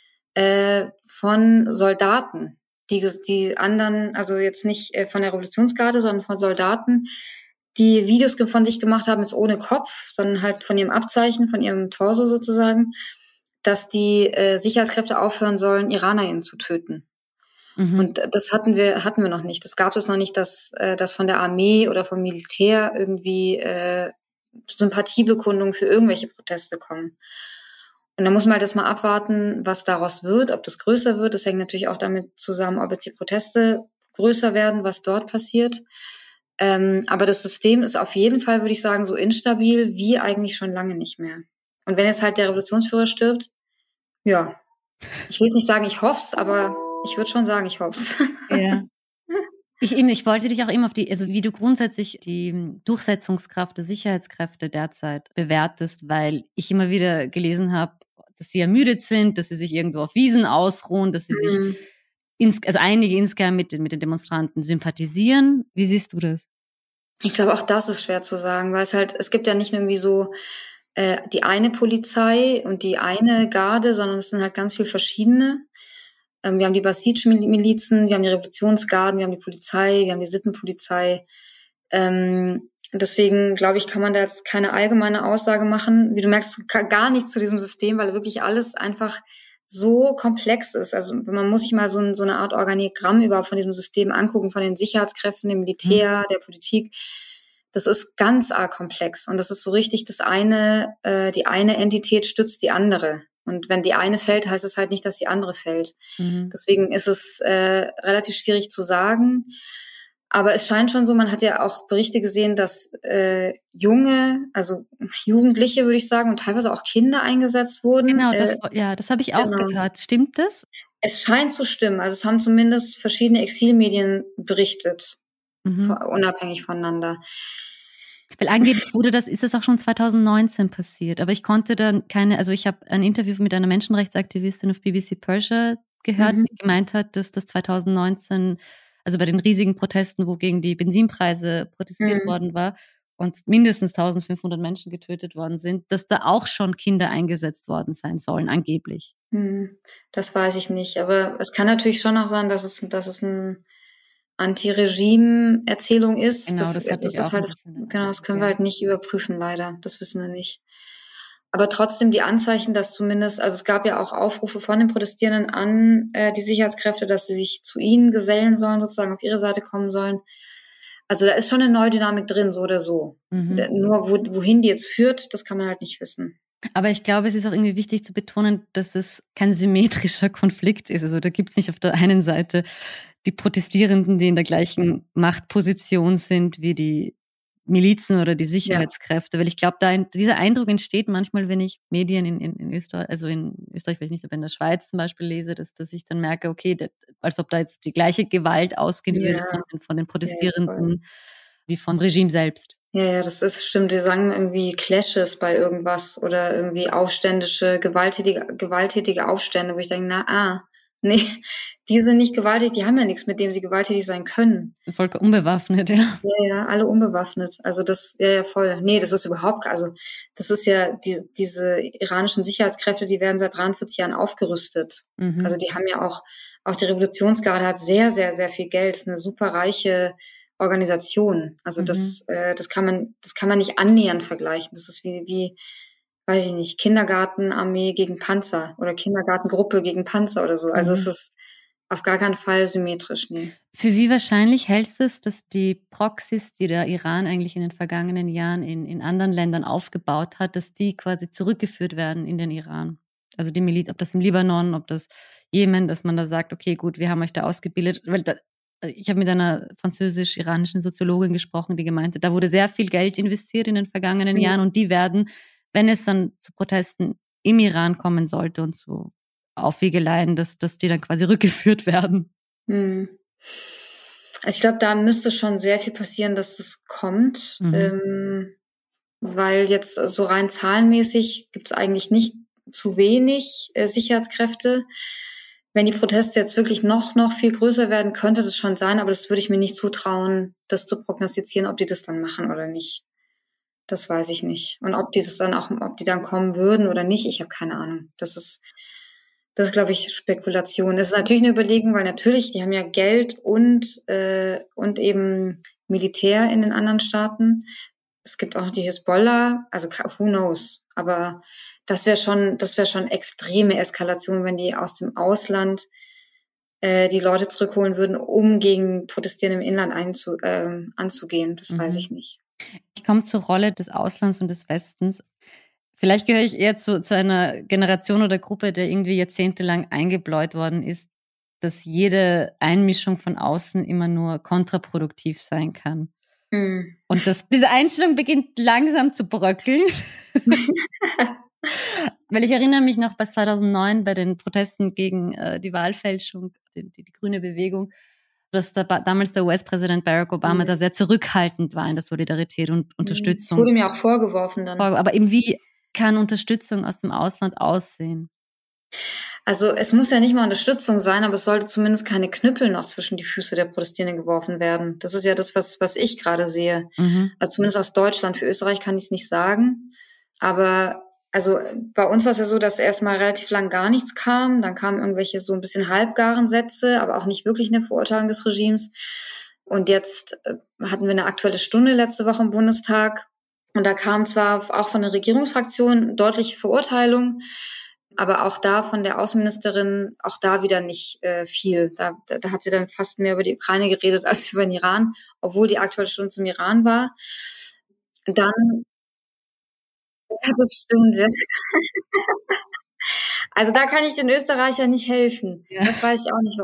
von Soldaten, die anderen, also jetzt nicht von der Revolutionsgarde, sondern von Soldaten, die Videos von sich gemacht haben, jetzt ohne Kopf, sondern halt von ihrem Abzeichen, von ihrem Torso sozusagen, dass die Sicherheitskräfte aufhören sollen, IranerInnen zu töten. Und das hatten wir noch nicht. Das gab es noch nicht, dass von der Armee oder vom Militär irgendwie Sympathiebekundungen für irgendwelche Proteste kommen. Und da muss man halt das mal abwarten, was daraus wird, ob das größer wird. Das hängt natürlich auch damit zusammen, ob jetzt die Proteste größer werden, was dort passiert. Aber das System ist auf jeden Fall, würde ich sagen, so instabil wie eigentlich schon lange nicht mehr. Und wenn jetzt halt der Revolutionsführer stirbt, ja, ich will jetzt nicht sagen, ich hoff's, aber ich würde schon sagen, ich hoff's. Ja. Ich wollte dich auch eben also wie du grundsätzlich die Durchsetzungskraft der Sicherheitskräfte derzeit bewertest, weil ich immer wieder gelesen habe, dass sie ermüdet sind, dass sie sich irgendwo auf Wiesen ausruhen, dass sie sich also einige insgeheim mit den Demonstranten sympathisieren. Wie siehst du das? Ich glaube, auch das ist schwer zu sagen, weil es gibt ja nicht irgendwie so die eine Polizei und die eine Garde, sondern es sind halt ganz viele verschiedene. Wir haben die Basij-Milizen, wir haben die Revolutionsgarden, wir haben die Polizei, wir haben die Sittenpolizei. Deswegen, glaube ich, kann man da jetzt keine allgemeine Aussage machen. Wie du merkst, gar nichts zu diesem System, weil wirklich alles einfach so komplex ist. Also man muss sich mal so eine Art Organigramm überhaupt von diesem System angucken, von den Sicherheitskräften, dem Militär, der Politik. Das ist ganz arg komplex. Und das ist so richtig die eine Entität stützt die andere. Und wenn die eine fällt, heißt es halt nicht, dass die andere fällt. Deswegen ist es relativ schwierig zu sagen. Aber es scheint schon so, man hat ja auch Berichte gesehen, dass also Jugendliche, würde ich sagen, und teilweise auch Kinder eingesetzt wurden. Genau, das habe ich auch gehört. Stimmt das? Es scheint zu stimmen. Also es haben zumindest verschiedene Exilmedien berichtet, unabhängig voneinander. Weil angeblich ist das auch schon 2019 passiert, aber ich konnte dann ich habe ein Interview mit einer Menschenrechtsaktivistin auf BBC Persia gehört, die gemeint hat, dass das 2019, also bei den riesigen Protesten, wo gegen die Benzinpreise protestiert worden war, und mindestens 1500 Menschen getötet worden sind, dass da auch schon Kinder eingesetzt worden sein sollen, angeblich. Das weiß ich nicht. Aber es kann natürlich schon auch sein, dass es ein Anti-Regime-Erzählung ist. Genau, das hatte ich auch ein bisschen. Genau, das können wir halt nicht überprüfen, leider. Das wissen wir nicht. Aber trotzdem die Anzeichen, dass zumindest, also es gab ja auch Aufrufe von den Protestierenden an die Sicherheitskräfte, dass sie sich zu ihnen gesellen sollen, sozusagen auf ihre Seite kommen sollen. Also da ist schon eine neue Dynamik drin, so oder so. Nur wohin die jetzt führt, das kann man halt nicht wissen. Aber ich glaube, es ist auch irgendwie wichtig zu betonen, dass es kein symmetrischer Konflikt ist. Also da gibt es nicht auf der einen Seite die Protestierenden, die in der gleichen Machtposition sind wie die Milizen oder die Sicherheitskräfte. Weil ich glaube, dieser Eindruck entsteht manchmal, wenn ich Medien in Österreich, also in Österreich vielleicht nicht, aber in der Schweiz zum Beispiel lese, dass ich dann merke, okay, als ob da jetzt die gleiche Gewalt ausgehen würde von den Protestierenden wie vom Regime selbst. Ja, das ist stimmt. Die sagen irgendwie Clashes bei irgendwas oder irgendwie aufständische, gewalttätige Aufstände, wo ich denke, nee, die sind nicht gewalttätig, die haben ja nichts, mit dem sie gewalttätig sein können. Voll unbewaffnet, ja. Ja, alle unbewaffnet. Also das, ja, voll. Nee, das ist überhaupt, also das ist ja, diese iranischen Sicherheitskräfte, die werden seit 43 Jahren aufgerüstet. Also die haben ja auch die Revolutionsgarde hat sehr, sehr, sehr viel Geld. Das ist eine super reiche Organisation. Also das kann man nicht annähernd vergleichen. Das ist wie weiß ich nicht, Kindergartenarmee gegen Panzer oder Kindergartengruppe gegen Panzer oder so. Also es ist auf gar keinen Fall symmetrisch, nee. Für wie wahrscheinlich hältst du es, dass die Proxys, die der Iran eigentlich in den vergangenen Jahren in anderen Ländern aufgebaut hat, dass die quasi zurückgeführt werden in den Iran? Also die Miliz, ob das im Libanon, ob das Jemen, dass man da sagt, okay, gut, wir haben euch da ausgebildet. Weil ich habe mit einer französisch-iranischen Soziologin gesprochen, die gemeinte, da wurde sehr viel Geld investiert in den vergangenen Jahren und die werden, wenn es dann zu Protesten im Iran kommen sollte und zu Aufwiegeleien, dass die dann quasi rückgeführt werden. Also ich glaube, da müsste schon sehr viel passieren, dass das kommt, weil jetzt so rein zahlenmäßig gibt es eigentlich nicht zu wenig Sicherheitskräfte. Wenn die Proteste jetzt wirklich noch viel größer werden, könnte das schon sein, aber das würde ich mir nicht zutrauen, das zu prognostizieren, ob die das dann machen oder nicht. Das weiß ich nicht. Und ob die dann kommen würden oder nicht, ich habe keine Ahnung. Das ist, glaube ich, Spekulation. Das ist natürlich eine Überlegung, weil natürlich, die haben ja Geld und eben Militär in den anderen Staaten. Es gibt auch noch die Hisbollah, also who knows. Aber das wäre schon extreme Eskalation, wenn die aus dem Ausland die Leute zurückholen würden, um gegen Protestierende im Inland anzugehen. Das weiß ich nicht. Ich komme zur Rolle des Auslands und des Westens. Vielleicht gehöre ich eher zu einer Generation oder Gruppe, der irgendwie jahrzehntelang eingebläut worden ist, dass jede Einmischung von außen immer nur kontraproduktiv sein kann. Und diese Einstellung beginnt langsam zu bröckeln. Weil ich erinnere mich noch bei 2009 bei den Protesten gegen die Wahlfälschung, die grüne Bewegung, dass damals der US-Präsident Barack Obama da sehr zurückhaltend war in der Solidarität und Unterstützung. Das wurde mir auch vorgeworfen dann. Aber eben wie kann Unterstützung aus dem Ausland aussehen? Also es muss ja nicht mal Unterstützung sein, aber es sollte zumindest keine Knüppel noch zwischen die Füße der Protestierenden geworfen werden. Das ist ja das, was ich gerade sehe. Also zumindest aus Deutschland. Für Österreich kann ich es nicht sagen. Aber also bei uns war es ja so, dass erstmal relativ lang gar nichts kam. Dann kamen irgendwelche so ein bisschen halbgaren Sätze, aber auch nicht wirklich eine Verurteilung des Regimes. Und jetzt hatten wir eine Aktuelle Stunde letzte Woche im Bundestag. Und da kam zwar auch von der Regierungsfraktion deutliche Verurteilung, aber auch da von der Außenministerin, auch da wieder nicht viel. Da hat sie dann fast mehr über die Ukraine geredet als über den Iran, obwohl die Aktuelle Stunde zum Iran war. Dann, das stimmt. Also da kann ich den Österreichern nicht helfen. Ja. Das weiß ich auch nicht.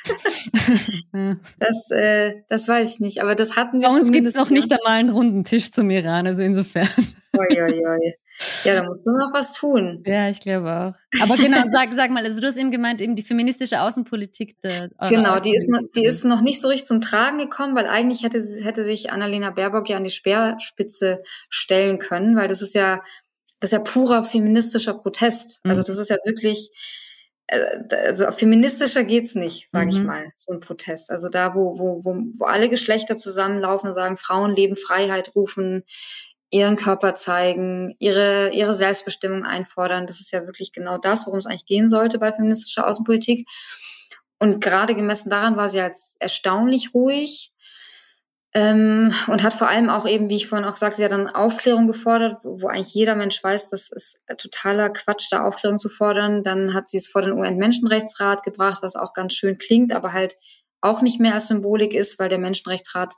Das weiß ich nicht. Aber das hatten wir. Bei uns gibt es noch nicht einmal einen runden Tisch zum Iran, also insofern. Ja, da musst du noch was tun. Ja, ich glaube auch. Aber genau, sag mal, also du hast eben gemeint, eben die feministische Außenpolitik. Genau, die ist noch nicht so richtig zum Tragen gekommen, weil eigentlich hätte sich Annalena Baerbock ja an die Speerspitze stellen können, weil das ist ja purer feministischer Protest. Also das ist ja wirklich also feministischer geht's nicht, sage ich mal, so ein Protest. Also da, wo alle Geschlechter zusammenlaufen und sagen, Frauen leben Freiheit, rufen, ihren Körper zeigen, ihre Selbstbestimmung einfordern. Das ist ja wirklich genau das, worum es eigentlich gehen sollte bei feministischer Außenpolitik. Und gerade gemessen daran war sie als erstaunlich ruhig. Und hat vor allem auch eben, wie ich vorhin auch sagte, sie hat dann Aufklärung gefordert, wo eigentlich jeder Mensch weiß, das ist totaler Quatsch, da Aufklärung zu fordern. Dann hat sie es vor den UN-Menschenrechtsrat gebracht, was auch ganz schön klingt, aber halt auch nicht mehr als Symbolik ist, weil der Menschenrechtsrat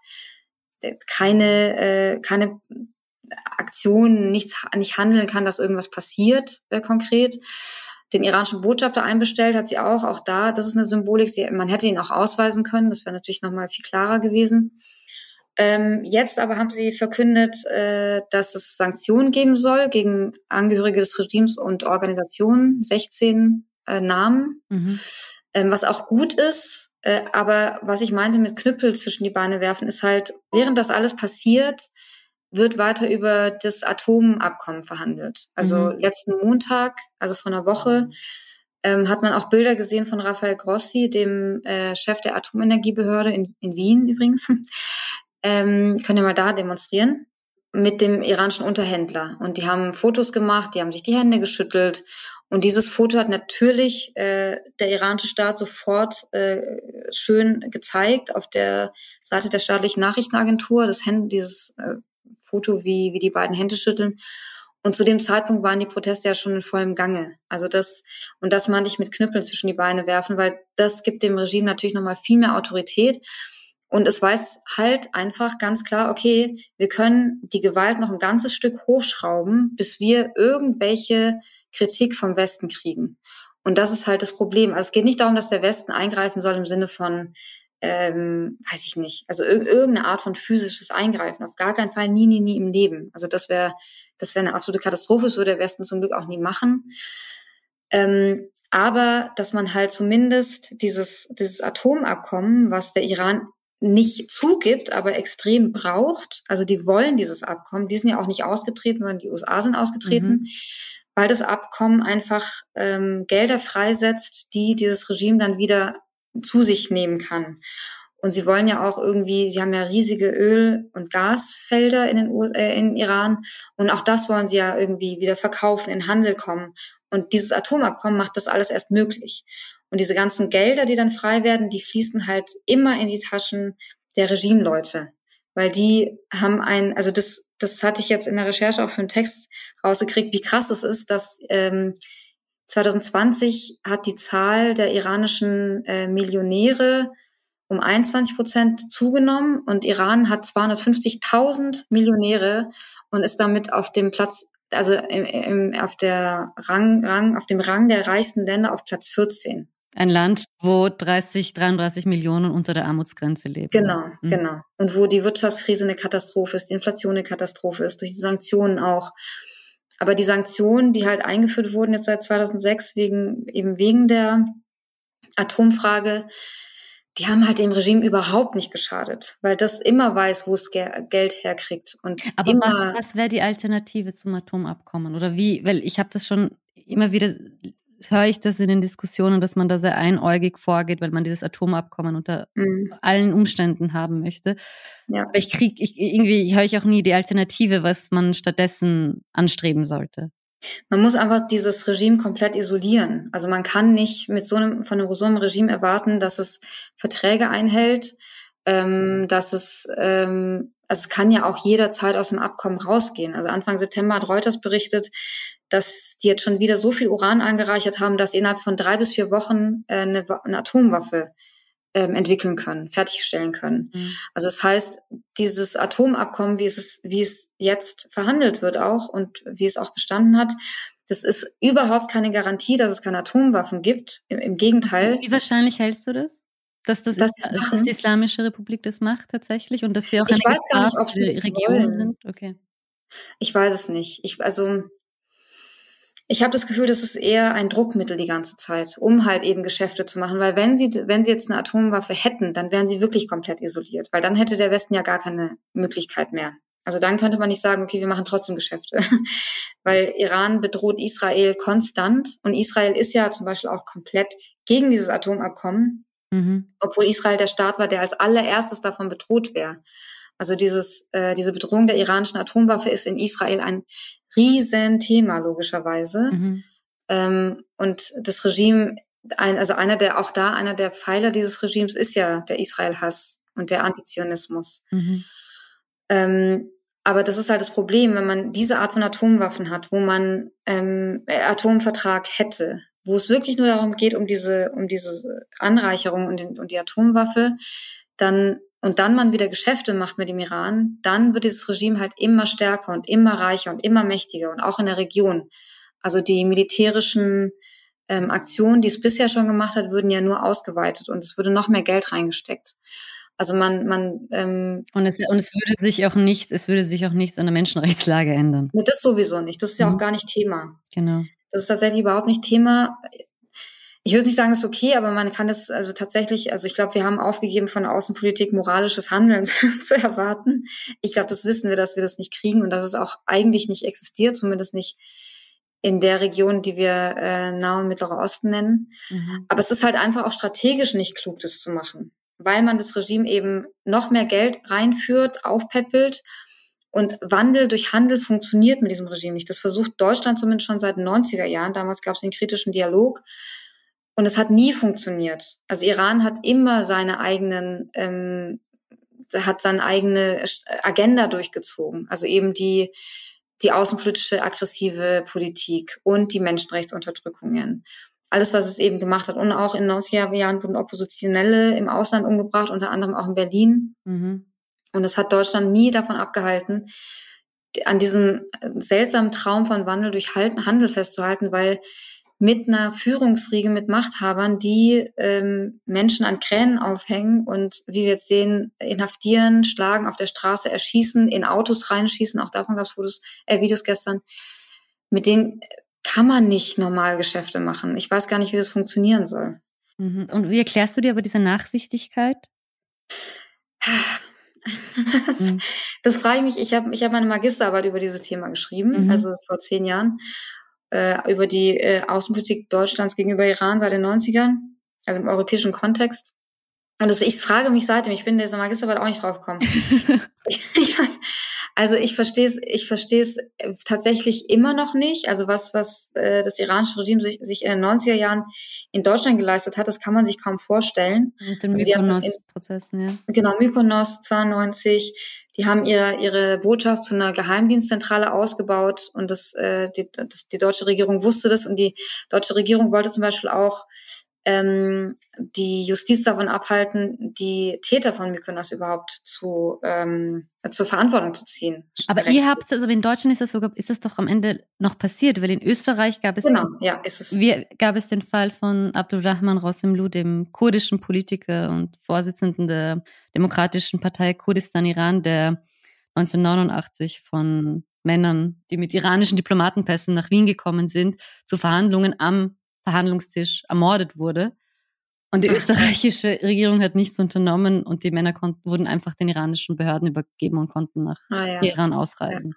keine Aktion, nicht handeln kann, dass irgendwas passiert konkret. Den iranischen Botschafter einbestellt hat sie auch da, das ist eine Symbolik. Man hätte ihn auch ausweisen können, das wäre natürlich nochmal viel klarer gewesen. Jetzt aber haben sie verkündet, dass es Sanktionen geben soll gegen Angehörige des Regimes und Organisationen, 16 Namen, was auch gut ist. Aber was ich meinte mit Knüppel zwischen die Beine werfen, ist halt, während das alles passiert, wird weiter über das Atomabkommen verhandelt. Also letzten Montag, also vor einer Woche, hat man auch Bilder gesehen von Rafael Grossi, dem Chef der Atomenergiebehörde in Wien übrigens. Können wir mal da demonstrieren, mit dem iranischen Unterhändler. Und die haben Fotos gemacht, die haben sich die Hände geschüttelt. Und dieses Foto hat natürlich der iranische Staat sofort schön gezeigt auf der Seite der staatlichen Nachrichtenagentur, dieses Foto, wie die beiden Hände schütteln. Und zu dem Zeitpunkt waren die Proteste ja schon in vollem Gange. Also das meinte ich mit Knüppeln zwischen die Beine werfen, weil das gibt dem Regime natürlich nochmal viel mehr Autorität. Und es weiß halt einfach ganz klar, okay, wir können die Gewalt noch ein ganzes Stück hochschrauben, bis wir irgendwelche Kritik vom Westen kriegen. Und das ist halt das Problem. Also es geht nicht darum, dass der Westen eingreifen soll im Sinne von, weiß ich nicht, also irgendeine Art von physisches Eingreifen. Auf gar keinen Fall, nie im Leben. Also das wäre eine absolute Katastrophe, das würde der Westen zum Glück auch nie machen. Aber dass man halt zumindest dieses Atomabkommen, was der Iran nicht zugibt, aber extrem braucht. Also die wollen dieses Abkommen. Die sind ja auch nicht ausgetreten, sondern die USA sind ausgetreten, weil das Abkommen einfach Gelder freisetzt, die dieses Regime dann wieder zu sich nehmen kann. Und sie wollen ja auch irgendwie, sie haben ja riesige Öl- und Gasfelder in Iran. Und auch das wollen sie ja irgendwie wieder verkaufen, in Handel kommen. Und dieses Atomabkommen macht das alles erst möglich. Und diese ganzen Gelder, die dann frei werden, die fließen halt immer in die Taschen der Regimeleute. Weil die haben also das hatte ich jetzt in der Recherche auch für einen Text rausgekriegt, wie krass es ist, dass 2020 hat die Zahl der iranischen Millionäre um 21% zugenommen und Iran hat 250.000 Millionäre und ist damit auf dem Platz, also auf dem Rang der reichsten Länder auf Platz 14. Ein Land, wo 33 Millionen unter der Armutsgrenze leben. Genau. Und wo die Wirtschaftskrise eine Katastrophe ist, die Inflation eine Katastrophe ist, durch die Sanktionen auch. Aber die Sanktionen, die halt eingeführt wurden jetzt seit 2006 wegen der Atomfrage, die haben halt dem Regime überhaupt nicht geschadet, weil das immer weiß, wo es Geld herkriegt. Aber was wäre die Alternative zum Atomabkommen? Oder wie? Weil ich habe das schon immer wieder, höre ich das in den Diskussionen, dass man da sehr einäugig vorgeht, weil man dieses Atomabkommen unter allen Umständen haben möchte. Ja. Aber irgendwie höre ich auch nie die Alternative, was man stattdessen anstreben sollte. Man muss einfach dieses Regime komplett isolieren. Also man kann nicht von so einem Regime erwarten, dass es Verträge einhält, dass es kann ja auch jederzeit aus dem Abkommen rausgehen. Also Anfang September hat Reuters berichtet, dass die jetzt schon wieder so viel Uran angereichert haben, dass sie innerhalb von 3 bis 4 Wochen eine Atomwaffe entwickeln können, fertigstellen können. Also das heißt, dieses Atomabkommen, wie es jetzt verhandelt wird auch und wie es auch bestanden hat, das ist überhaupt keine Garantie, dass es keine Atomwaffen gibt. Im Gegenteil. Wie wahrscheinlich hältst du das? Dass die Islamische Republik das macht tatsächlich und dass sie auch eine Gefahr für die Region sind? Okay. Ich weiß es nicht. Ich habe das Gefühl, das ist eher ein Druckmittel die ganze Zeit, um halt eben Geschäfte zu machen. Weil wenn sie jetzt eine Atomwaffe hätten, dann wären sie wirklich komplett isoliert. Weil dann hätte der Westen ja gar keine Möglichkeit mehr. Also dann könnte man nicht sagen, okay, wir machen trotzdem Geschäfte. Weil Iran bedroht Israel konstant und Israel ist ja zum Beispiel auch komplett gegen dieses Atomabkommen, obwohl Israel der Staat war, der als allererstes davon bedroht wäre. Also diese Bedrohung der iranischen Atomwaffe ist in Israel ein Riesenthema, logischerweise. Und das Regime, einer der Pfeiler dieses Regimes ist ja der Israel-Hass und der Antizionismus. Aber das ist halt das Problem, wenn man diese Art von Atomwaffen hat, wo man Atomvertrag hätte, wo es wirklich nur darum geht, um diese Anreicherung und die Atomwaffe, dann man wieder Geschäfte macht mit dem Iran, dann wird dieses Regime halt immer stärker und immer reicher und immer mächtiger und auch in der Region. Also die militärischen Aktionen, die es bisher schon gemacht hat, würden ja nur ausgeweitet und es würde noch mehr Geld reingesteckt. Also und es würde sich auch nichts an der Menschenrechtslage ändern. Nee, das sowieso nicht. Das ist ja auch gar nicht Thema. Genau. Das ist tatsächlich überhaupt nicht Thema. Ich würde nicht sagen, das ist okay, aber man kann das also tatsächlich, also ich glaube, wir haben aufgegeben, von der Außenpolitik moralisches Handeln zu erwarten. Ich glaube, das wissen wir, dass wir das nicht kriegen und dass es auch eigentlich nicht existiert, zumindest nicht in der Region, die wir Nahe und Mittlerer Osten nennen. Aber es ist halt einfach auch strategisch nicht klug, das zu machen, weil man das Regime eben noch mehr Geld reinführt, aufpäppelt. Und Wandel durch Handel funktioniert mit diesem Regime nicht. Das versucht Deutschland zumindest schon seit den 90er Jahren. Damals gab es den kritischen Dialog. Und es hat nie funktioniert. Also Iran hat immer seine eigene Agenda durchgezogen. Also eben die außenpolitische aggressive Politik und die Menschenrechtsunterdrückungen. Alles, was es eben gemacht hat. Und auch in den 90er Jahren wurden Oppositionelle im Ausland umgebracht, unter anderem auch in Berlin. Und das hat Deutschland nie davon abgehalten, an diesem seltsamen Traum von Wandel durch Handel festzuhalten, weil mit einer Führungsriege, mit Machthabern, die Menschen an Kränen aufhängen und, wie wir jetzt sehen, inhaftieren, schlagen, auf der Straße erschießen, in Autos reinschießen, auch davon gab es Videos gestern, mit denen kann man nicht normal Geschäfte machen. Ich weiß gar nicht, wie das funktionieren soll. Und wie erklärst du dir aber diese Nachsichtigkeit? Das frage ich mich. Ich hab meine Magisterarbeit über dieses Thema geschrieben, also vor 10 Jahren, über die Außenpolitik Deutschlands gegenüber Iran seit den 90ern, also im europäischen Kontext. Und ich frage mich seitdem, ich bin in dieser Magisterarbeit auch nicht drauf gekommen. Ich verstehe es tatsächlich immer noch nicht. Also was das iranische Regime sich in den 90er Jahren in Deutschland geleistet hat, das kann man sich kaum vorstellen. Mit den Mykonos-Prozessen, ja. Genau, Mykonos 92. Die haben ihre Botschaft zu einer Geheimdienstzentrale ausgebaut und die deutsche Regierung wusste das und die deutsche Regierung wollte zum Beispiel auch die Justiz davon abhalten, die Täter von Mykonos überhaupt zur Verantwortung zu ziehen. Aber ihr habt es, aber in Deutschland ist das doch am Ende noch passiert, weil in Österreich gab es gab es den Fall von Abdulrahman Rosemlu, dem kurdischen Politiker und Vorsitzenden der Demokratischen Partei Kurdistan Iran, der 1989 von Männern, die mit iranischen Diplomatenpässen nach Wien gekommen sind, zu Verhandlungen am Verhandlungstisch ermordet wurde. Und die österreichische Regierung hat nichts unternommen und die Männer wurden einfach den iranischen Behörden übergeben und konnten nach Teheran ausreisen.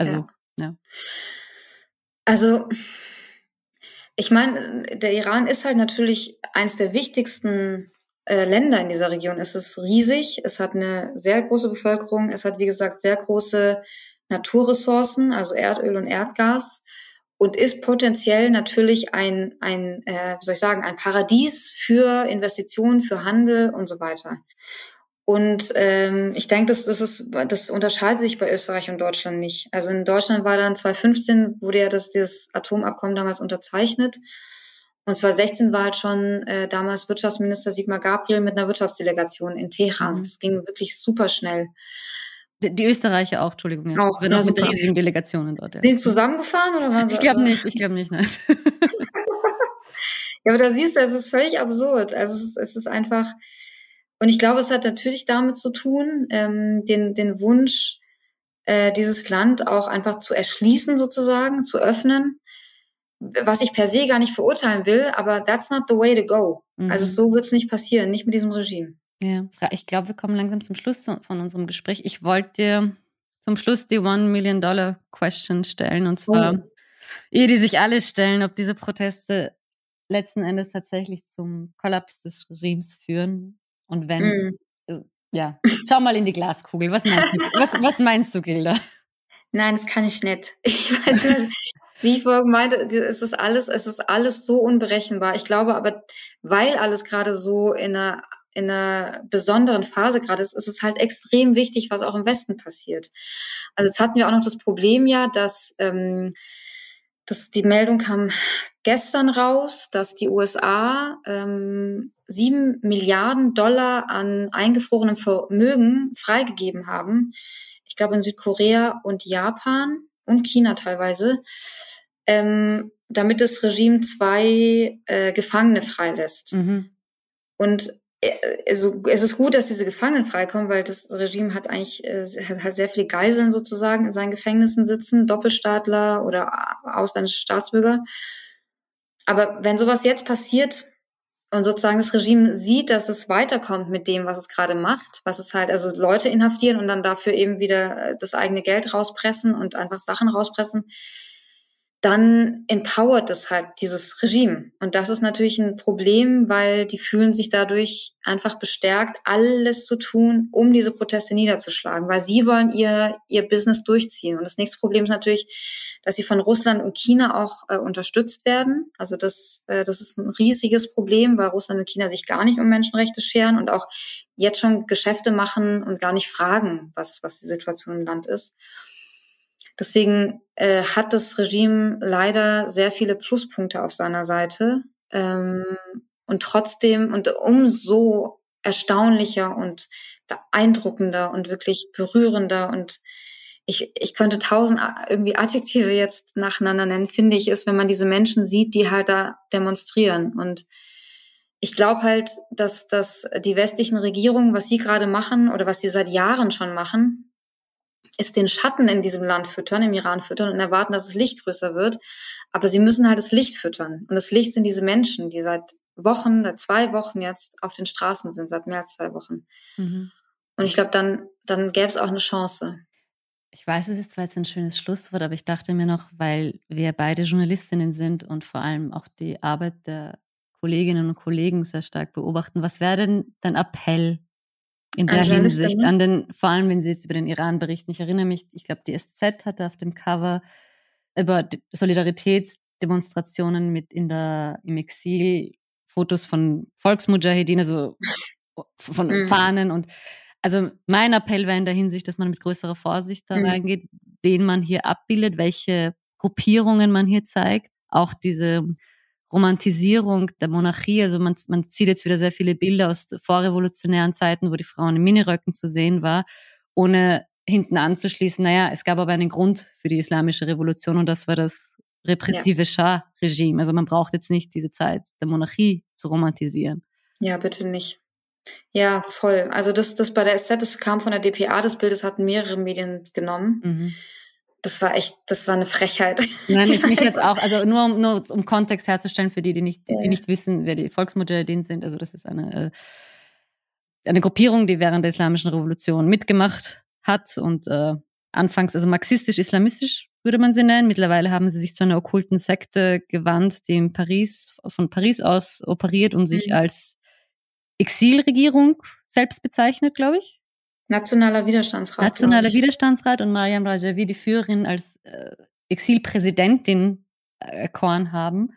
Also, ich meine, der Iran ist halt natürlich eins der wichtigsten Länder in dieser Region. Es ist riesig, es hat eine sehr große Bevölkerung, es hat, wie gesagt, sehr große Naturressourcen, also Erdöl und Erdgas. Und ist potenziell natürlich ein Paradies für Investitionen, für Handel und so weiter. Und ich denke, das unterscheidet sich bei Österreich und Deutschland nicht. Also in Deutschland war dann 2015 wurde ja dieses Atomabkommen damals unterzeichnet. Und 2016 war halt schon damals Wirtschaftsminister Sigmar Gabriel mit einer Wirtschaftsdelegation in Teheran. Das ging wirklich super schnell. Die Österreicher auch, Entschuldigung. Ja. Auch, mit riesigen Delegationen dort. Ja. Sind Sie zusammengefahren oder waren Sie? Ich glaube nicht, nein. Ja, aber da siehst du, es ist völlig absurd. Also es ist einfach, und ich glaube, es hat natürlich damit zu tun, den Wunsch, dieses Land auch einfach zu erschließen sozusagen, zu öffnen, was ich per se gar nicht verurteilen will, aber that's not the way to go. Also so wird's nicht passieren, nicht mit diesem Regime. Ja, ich glaube, wir kommen langsam zum Schluss von unserem Gespräch. Ich wollte dir zum Schluss die $1 Million Question stellen. Und zwar, die sich alle stellen, ob diese Proteste letzten Endes tatsächlich zum Kollaps des Regimes führen. Und wenn, ja, schau mal in die Glaskugel. Was meinst du, was meinst du, Gilda? Nein, das kann ich nicht. Ich weiß nicht, wie ich vorhin meinte, es ist alles so unberechenbar. Ich glaube aber, weil alles gerade so in einer besonderen Phase gerade ist es halt extrem wichtig, was auch im Westen passiert. Also jetzt hatten wir auch noch das Problem ja, dass die Meldung kam gestern raus, dass die USA 7 Milliarden Dollar an eingefrorenem Vermögen freigegeben haben. Ich glaube in Südkorea und Japan und China teilweise, damit das Regime 2 Gefangene freilässt. Mhm. Und also, es ist gut, dass diese Gefangenen freikommen, weil das Regime hat eigentlich hat sehr viele Geiseln sozusagen in seinen Gefängnissen sitzen, Doppelstaatler oder ausländische Staatsbürger. Aber wenn sowas jetzt passiert und sozusagen das Regime sieht, dass es weiterkommt mit dem, was es gerade macht, was es halt, also Leute inhaftieren und dann dafür eben wieder das eigene Geld rauspressen und einfach Sachen rauspressen, dann empowert es halt dieses Regime. Und das ist natürlich ein Problem, weil die fühlen sich dadurch einfach bestärkt, alles zu tun, um diese Proteste niederzuschlagen, weil sie wollen ihr Business durchziehen. Und das nächste Problem ist natürlich, dass sie von Russland und China auch unterstützt werden. Also das ist ein riesiges Problem, weil Russland und China sich gar nicht um Menschenrechte scheren und auch jetzt schon Geschäfte machen und gar nicht fragen, was die Situation im Land ist. Deswegen hat das Regime leider sehr viele Pluspunkte auf seiner Seite. Und trotzdem, und umso erstaunlicher und beeindruckender und wirklich berührender und ich könnte 1000 irgendwie Adjektive jetzt nacheinander nennen, finde ich, ist, wenn man diese Menschen sieht, die halt da demonstrieren. Und ich glaube halt, dass die westlichen Regierungen, was sie gerade machen oder was sie seit Jahren schon machen, ist den Schatten in diesem Land füttern, im Iran füttern und erwarten, dass das Licht größer wird. Aber sie müssen halt das Licht füttern. Und das Licht sind diese Menschen, die seit 2 Wochen jetzt auf den Straßen sind, seit mehr als 2 Wochen. Mhm. Und ich glaube, dann gäbe es auch eine Chance. Ich weiß, es ist zwar jetzt ein schönes Schlusswort, aber ich dachte mir noch, weil wir beide Journalistinnen sind und vor allem auch die Arbeit der Kolleginnen und Kollegen sehr stark beobachten, was wäre denn dein Appell in der Hinsicht vor allem wenn Sie jetzt über den Iran berichten? Ich erinnere mich, ich glaube, die SZ hatte auf dem Cover über Solidaritätsdemonstrationen mit im Exil Fotos von Volksmudjahedin, also von Fahnen und also mein Appell wäre in der Hinsicht, dass man mit größerer Vorsicht da reingeht, wen man hier abbildet, welche Gruppierungen man hier zeigt, auch diese Romantisierung der Monarchie, also man zieht jetzt wieder sehr viele Bilder aus vorrevolutionären Zeiten, wo die Frauen in Miniröcken zu sehen war, ohne hinten anzuschließen, naja, es gab aber einen Grund für die islamische Revolution und das war das repressive Schah-Regime. Also man braucht jetzt nicht diese Zeit der Monarchie zu romantisieren. Ja, bitte nicht. Ja, voll. Also das bei der SZ, das kam von der dpa, das Bild, das hatten mehrere Medien genommen. Mhm. Das war eine Frechheit. Nein, mich jetzt auch, also nur um Kontext herzustellen für die nicht wissen, wer die Volksmudjahedin sind. Also das ist eine Gruppierung, die während der Islamischen Revolution mitgemacht hat und anfangs, also marxistisch-islamistisch würde man sie nennen. Mittlerweile haben sie sich zu einer okkulten Sekte gewandt, die von Paris aus operiert und sich als Exilregierung selbst bezeichnet, glaube ich. Nationaler Widerstandsrat. Nationaler Widerstandsrat und Maryam Rajavi, die Führerin, als Exilpräsidentin erkoren haben.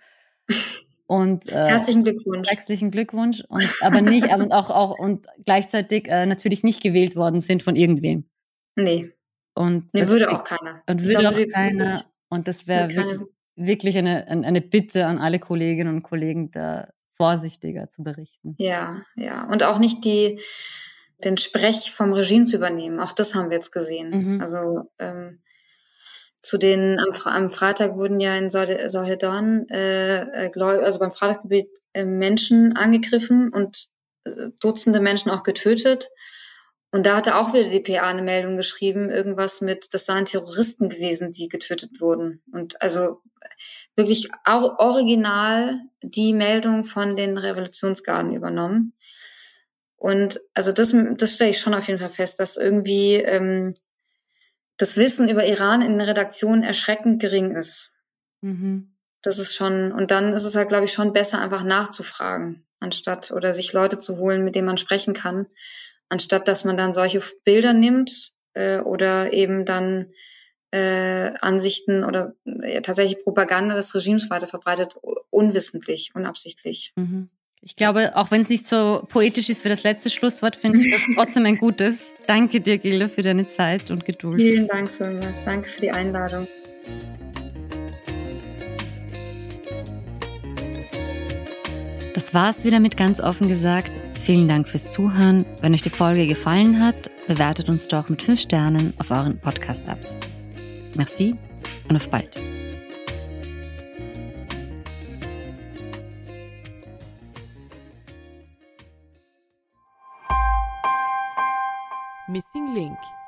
Und herzlichen Glückwunsch. Herzlichen Glückwunsch. Und aber nicht, und auch und gleichzeitig natürlich nicht gewählt worden sind von irgendwem. Nee. Und mir würde auch keiner. Und würde auch keiner. Und das wäre wirklich eine Bitte an alle Kolleginnen und Kollegen, da vorsichtiger zu berichten. Ja, ja. Und auch nicht den Sprech vom Regime zu übernehmen. Auch das haben wir jetzt gesehen. Mhm. Also am Freitag wurden ja in Sahedan also beim Freitagsgebet Menschen angegriffen und Dutzende Menschen auch getötet. Und da hatte auch wieder die dpa eine Meldung geschrieben, irgendwas mit, das seien Terroristen gewesen, die getötet wurden. Und also wirklich original die Meldung von den Revolutionsgarden übernommen. Und also das stelle ich schon auf jeden Fall fest, dass irgendwie das Wissen über Iran in der Redaktion erschreckend gering ist. Mhm. Das ist schon, und dann ist es halt, glaube ich, schon besser, einfach nachzufragen, anstatt, oder sich Leute zu holen, mit denen man sprechen kann, anstatt dass man dann solche Bilder nimmt oder eben dann Ansichten oder tatsächlich Propaganda des Regimes weiter verbreitet, unwissentlich, unabsichtlich. Mhm. Ich glaube, auch wenn es nicht so poetisch ist wie das letzte Schlusswort, finde ich das trotzdem ein gutes. Danke dir, Gilda, für deine Zeit und Geduld. Vielen Dank, Solmaz. Danke für die Einladung. Das war's wieder mit ganz offen gesagt. Vielen Dank fürs Zuhören. Wenn euch die Folge gefallen hat, bewertet uns doch mit 5 Sternen auf euren Podcast-Apps. Merci und auf bald. Missing Link